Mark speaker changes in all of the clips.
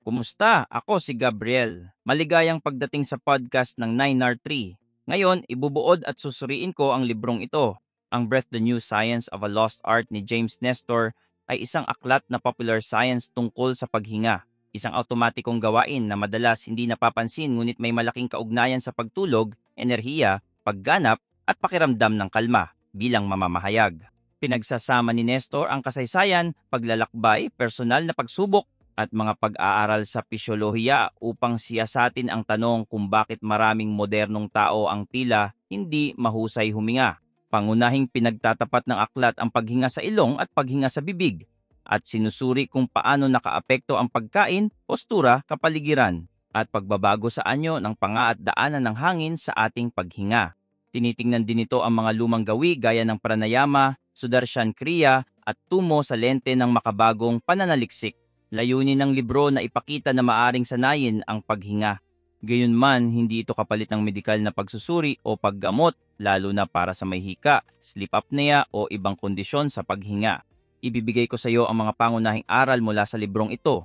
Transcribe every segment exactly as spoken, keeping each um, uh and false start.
Speaker 1: Kumusta? Ako si Gabriel. Maligayang pagdating sa podcast ng nine R three. Ngayon, ibubuod at susuriin ko ang librong ito. Ang Breath the New Science of a Lost Art ni James Nestor ay isang aklat na popular science tungkol sa paghinga. Isang automatikong gawain na madalas hindi napapansin ngunit may malaking kaugnayan sa pagtulog, enerhiya, pagganap at pakiramdam ng kalma bilang mamamahayag. Pinagsasama ni Nestor ang kasaysayan, paglalakbay, personal na pagsubok at mga pag-aaral sa pisyolohiya upang siyasatin ang tanong kung bakit maraming modernong tao ang tila hindi mahusay huminga. Pangunahing pinagtatapat ng aklat ang paghinga sa ilong at paghinga sa bibig at sinusuri kung paano nakaapekto ang pagkain, postura, kapaligiran at pagbabago sa anyo ng panga at daanan ng hangin sa ating paghinga. Tinitingnan din ito ang mga lumang gawi gaya ng pranayama, sudarshan kriya at tumo sa lente ng makabagong pananaliksik. Layunin ng libro na ipakita na maaring sanayin ang paghinga. Gayunman, hindi ito kapalit ng medikal na pagsusuri o paggamot, lalo na para sa may hika, sleep apnea o ibang kondisyon sa paghinga. Ibibigay ko sa iyo ang mga pangunahing aral mula sa librong ito.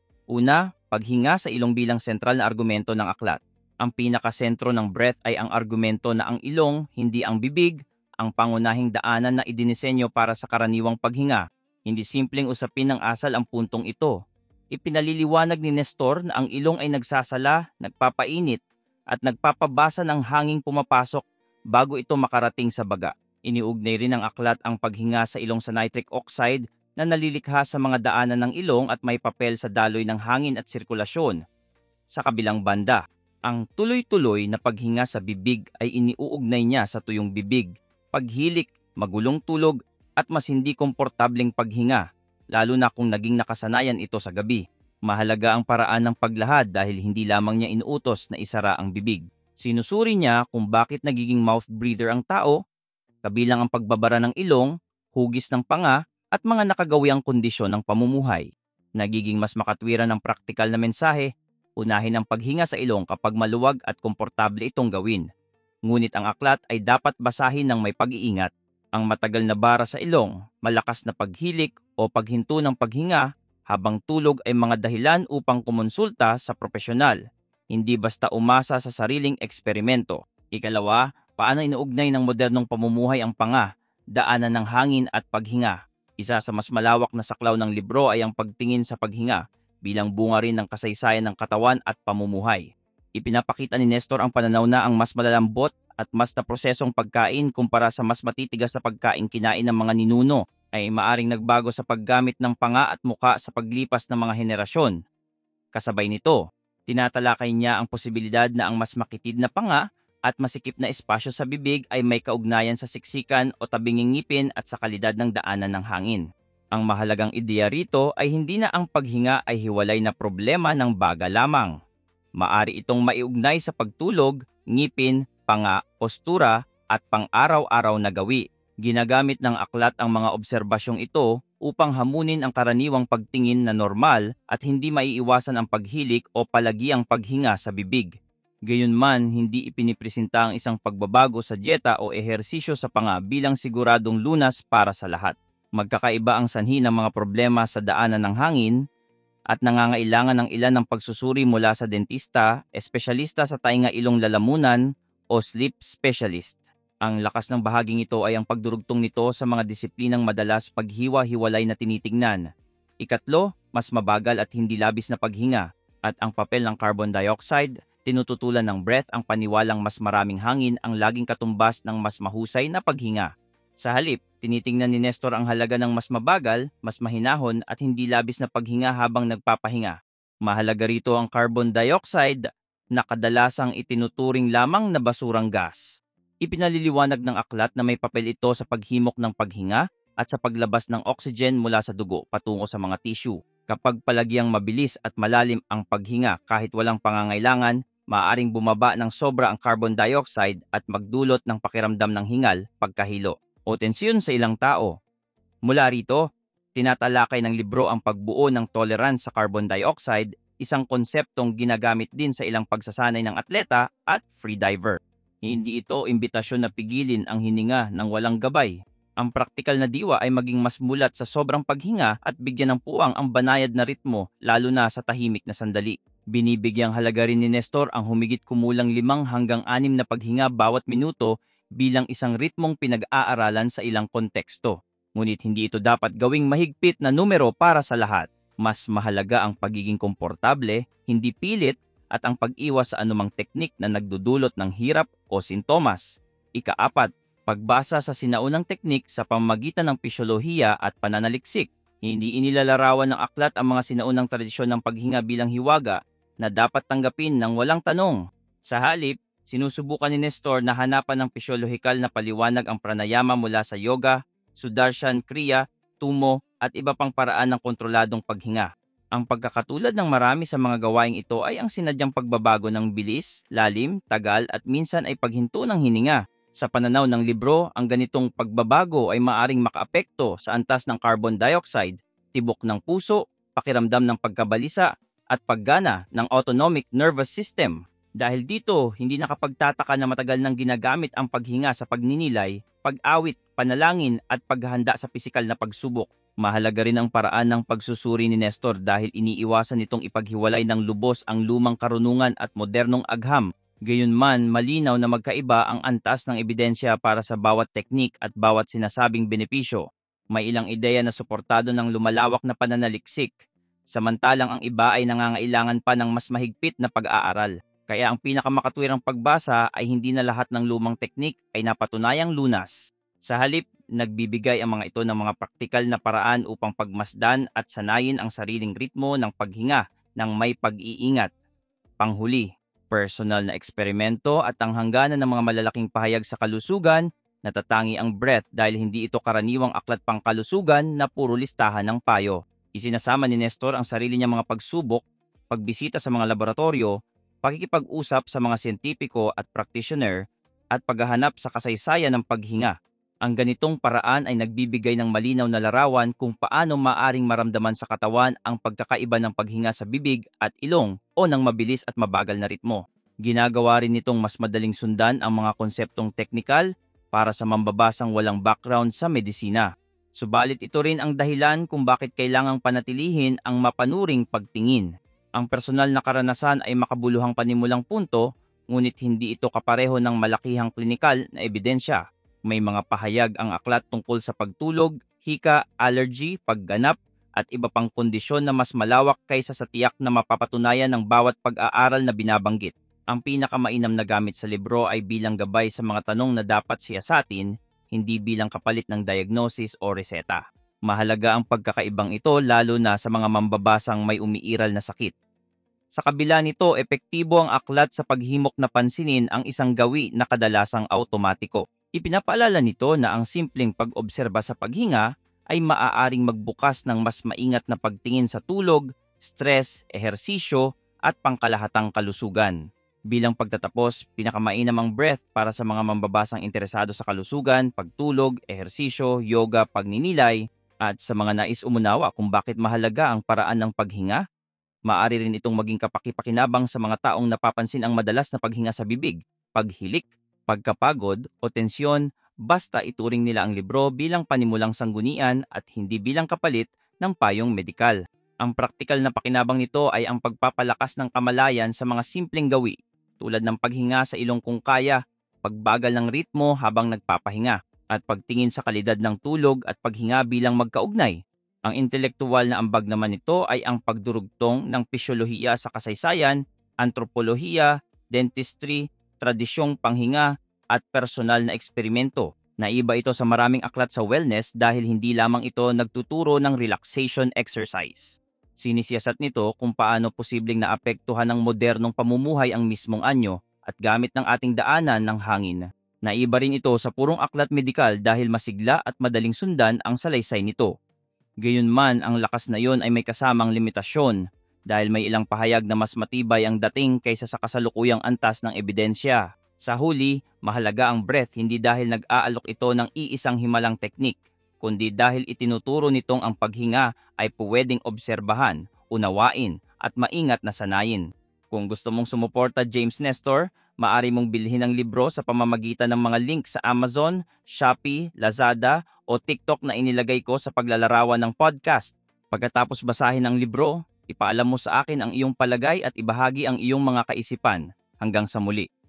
Speaker 1: Una, paghinga sa ilong bilang sentral na argumento ng aklat. Ang pinakasentro ng breath ay ang argumento na ang ilong, hindi ang bibig, ang pangunahing daanan na idinisenyo para sa karaniwang paghinga. Hindi simpleng usapin ng asal ang puntong ito. Ipinaliliwanag ni Nestor na ang ilong ay nagsasala, nagpapainit, at nagpapabasa ng hanging pumapasok bago ito makarating sa baga. Iniugnay rin ng aklat ang paghinga sa ilong sa nitric oxide na nalilikha sa mga daanan ng ilong at may papel sa daloy ng hangin at sirkulasyon. Sa kabilang banda, ang tuloy-tuloy na paghinga sa bibig ay iniuugnay niya sa tuyong bibig, paghilik, magulong tulog, at mas hindi komportableng paghinga, lalo na kung naging nakasanayan ito sa gabi. Mahalaga ang paraan ng paglahad dahil hindi lamang niya inuutos na isara ang bibig. Sinusuri niya kung bakit nagiging mouth breather ang tao, kabilang ang pagbabara ng ilong, hugis ng panga, at mga nakagawiang kondisyon ng pamumuhay. Nagiging mas makatwiran ang praktikal na mensahe, unahin ang paghinga sa ilong kapag maluwag at komportable itong gawin. Ngunit ang aklat ay dapat basahin ng may pag-iingat. Ang matagal na bara sa ilong, malakas na paghilik o paghinto ng paghinga habang tulog ay mga dahilan upang kumonsulta sa propesyonal, hindi basta umasa sa sariling eksperimento. Ikalawa, paano inuugnay ng modernong pamumuhay ang panga, daanan ng hangin at paghinga. Isa sa mas malawak na saklaw ng libro ay ang pagtingin sa paghinga bilang bunga rin ng kasaysayan ng katawan at pamumuhay. Ipinapakita ni Nestor ang pananaw na ang mas malalambot at mas na prosesong pagkain kumpara sa mas matitigas na pagkain kinain ng mga ninuno ay maaring nagbago sa paggamit ng panga at muka sa paglipas ng mga henerasyon. Kasabay nito, tinatalakay niya ang posibilidad na ang mas makitid na panga at masikip na espasyo sa bibig ay may kaugnayan sa siksikan o tabinging ngipin at sa kalidad ng daanan ng hangin. Ang mahalagang ideya rito ay hindi na ang paghinga ay hiwalay na problema ng baga lamang. Maari itong maiugnay sa pagtulog, ngipin, panga, postura, at pang-araw-araw na gawi. Ginagamit ng aklat ang mga obserbasyong ito upang hamunin ang karaniwang pagtingin na normal at hindi maiiwasan ang paghilik o palagiang paghinga sa bibig. Gayunman, hindi ipinipresenta ang isang pagbabago sa dieta o ehersisyo sa panga bilang siguradong lunas para sa lahat. Magkakaiba ang sanhi ng mga problema sa daanan ng hangin at nangangailangan ng ilan ng pagsusuri mula sa dentista, espesyalista sa tainga ilong lalamunan, o sleep specialist. Ang lakas ng bahaging ito ay ang pagdurugtong nito sa mga disiplinang madalas paghiwa-hiwalay na tinitingnan. Ikatlo, mas mabagal at hindi labis na paghinga, at ang papel ng carbon dioxide, tinututulan ng breath ang paniwalang mas maraming hangin ang laging katumbas ng mas mahusay na paghinga. Sa halip, tinitingnan ni Nestor ang halaga ng mas mabagal, mas mahinahon at hindi labis na paghinga habang nagpapahinga. Mahalaga rito ang carbon dioxide na kadalasang itinuturing lamang na basurang gas. Ipinaliliwanag ng aklat na may papel ito sa paghimok ng paghinga at sa paglabas ng oxygen mula sa dugo patungo sa mga tissue. Kapag palagiang mabilis at malalim ang paghinga kahit walang pangangailangan, maaaring bumaba ng sobra ang carbon dioxide at magdulot ng pakiramdam ng hingal, pagkahilo, o tensyon sa ilang tao. Mula rito, tinatalakay ng libro ang pagbuo ng tolerance sa carbon dioxide, isang konseptong ginagamit din sa ilang pagsasanay ng atleta at freediver. Hindi ito imbitasyon na pigilin ang hininga ng walang gabay. Ang praktikal na diwa ay maging mas mulat sa sobrang paghinga at bigyan ng puwang ang banayad na ritmo lalo na sa tahimik na sandali. Binibigyang halaga rin ni Nestor ang humigit kumulang limang hanggang anim na paghinga bawat minuto bilang isang ritmong pinag-aaralan sa ilang konteksto. Ngunit hindi ito dapat gawing mahigpit na numero para sa lahat. Mas mahalaga ang pagiging komportable, hindi pilit, at ang pag-iwas sa anumang teknik na nagdudulot ng hirap o sintomas. Ikaapat, pagbasa sa sinaunang teknik sa pamamagitan ng pisyolohiya at pananaliksik. Hindi inilalarawan ng aklat ang mga sinaunang tradisyon ng paghinga bilang hiwaga na dapat tanggapin ng walang tanong. Sa halip, sinusubukan ni Nestor na hanapan ng pisyolohikal na paliwanag ang pranayama mula sa yoga, sudarshan kriya, tumo, at iba pang paraan ng kontroladong paghinga. Ang pagkakatulad ng marami sa mga gawaing ito ay ang sinadyang pagbabago ng bilis, lalim, tagal at minsan ay paghinto ng hininga. Sa pananaw ng libro, ang ganitong pagbabago ay maaring makaapekto sa antas ng carbon dioxide, tibok ng puso, pakiramdam ng pagkabalisa, at paggana ng autonomic nervous system. Dahil dito, hindi nakapagtataka na matagal nang ginagamit ang paghinga sa pagninilay, pag-awit, panalangin at paghahanda sa pisikal na pagsubok. Mahalaga rin ang paraan ng pagsusuri ni Nestor dahil iniiwasan nitong ipaghiwalay ng lubos ang lumang karunungan at modernong agham. Gayunman, malinaw na magkaiba ang antas ng ebidensya para sa bawat teknik at bawat sinasabing benepisyo. May ilang ideya na suportado ng lumalawak na pananaliksik, samantalang ang iba ay nangangailangan pa ng mas mahigpit na pag-aaral. Kaya ang pinakamakatwirang pagbasa ay hindi na lahat ng lumang teknik ay napatunayang lunas. Sa halip, nagbibigay ang mga ito ng mga praktikal na paraan upang pagmasdan at sanayin ang sariling ritmo ng paghinga ng may pag-iingat. Panghuli, personal na eksperimento at ang hangganan ng mga malalaking pahayag sa kalusugan, natatangi ang breath dahil hindi ito karaniwang aklat pangkalusugan na puro listahan ng payo. Isinasama ni Nestor ang sarili niyang mga pagsubok, pagbisita sa mga laboratorio, pakikipag-usap sa mga siyentipiko at practitioner, at paghahanap sa kasaysayan ng paghinga. Ang ganitong paraan ay nagbibigay ng malinaw na larawan kung paano maaring maramdaman sa katawan ang pagkakaiba ng paghinga sa bibig at ilong o ng mabilis at mabagal na ritmo. Ginagawa rin nitong mas madaling sundan ang mga konseptong teknikal para sa mambabasang walang background sa medisina. Subalit ito rin ang dahilan kung bakit kailangang panatilihin ang mapanuring pagtingin. Ang personal na karanasan ay makabuluhang panimulang punto, ngunit hindi ito kapareho ng malakihang klinikal na ebidensya. May mga pahayag ang aklat tungkol sa pagtulog, hika, allergy, pagganap, at iba pang kondisyon na mas malawak kaysa sa tiyak na mapapatunayan ng bawat pag-aaral na binabanggit. Ang pinakamainam na gamit sa libro ay bilang gabay sa mga tanong na dapat siyasatin, hindi bilang kapalit ng diagnosis o reseta. Mahalaga ang pagkakaibang ito lalo na sa mga mambabasang may umiiral na sakit. Sa kabila nito, epektibo ang aklat sa paghimok na pansinin ang isang gawi na kadalasang automatiko. Ipinapaalala nito na ang simpleng pag-obserba sa paghinga ay maaaring magbukas ng mas maingat na pagtingin sa tulog, stress, ehersisyo at pangkalahatang kalusugan. Bilang pagtatapos, pinakamainam ang breath para sa mga mambabasang interesado sa kalusugan, pagtulog, ehersisyo, yoga, pagninilay, at sa mga nais umunawa kung bakit mahalaga ang paraan ng paghinga. Maaari rin itong maging kapaki-pakinabang sa mga taong napapansin ang madalas na paghinga sa bibig, paghilik, pagkapagod o tensyon, basta ituring nila ang libro bilang panimulang sanggunian at hindi bilang kapalit ng payong medikal. Ang praktikal na pakinabang nito ay ang pagpapalakas ng kamalayan sa mga simpleng gawi, tulad ng paghinga sa ilong kung kaya, pagbagal ng ritmo habang nagpapahinga, at pagtingin sa kalidad ng tulog at paghinga bilang magkaugnay. Ang intelektuwal na ambag naman nito ay ang pagdurugtong ng pisyolohiya sa kasaysayan, antropolohiya, dentistry, tradisyong panghinga at personal na eksperimento. Naiba ito sa maraming aklat sa wellness dahil hindi lamang ito nagtuturo ng relaxation exercise. Sinisiyasat nito kung paano posibleng naapektuhan ng modernong pamumuhay ang mismong anyo at gamit ng ating daanan ng hangin. Naiba rin ito sa purong aklat medikal dahil masigla at madaling sundan ang salaysay nito. Gayunman, ang lakas na yon ay may kasamang limitasyon dahil may ilang pahayag na mas matibay ang dating kaysa sa kasalukuyang antas ng ebidensya. Sa huli, mahalaga ang breath hindi dahil nag-aalok ito ng iisang himalang teknik, kundi dahil itinuturo nitong ang paghinga ay pwedeng obserbahan, unawain, at maingat na sanayin. Kung gusto mong sumuporta James Nestor, Maari mong bilhin ang libro sa pamamagitan ng mga link sa Amazon, Shopee, Lazada o TikTok na inilagay ko sa paglalarawan ng podcast. Pagkatapos basahin ang libro, ipaalam mo sa akin ang iyong palagay at ibahagi ang iyong mga kaisipan. Hanggang sa muli.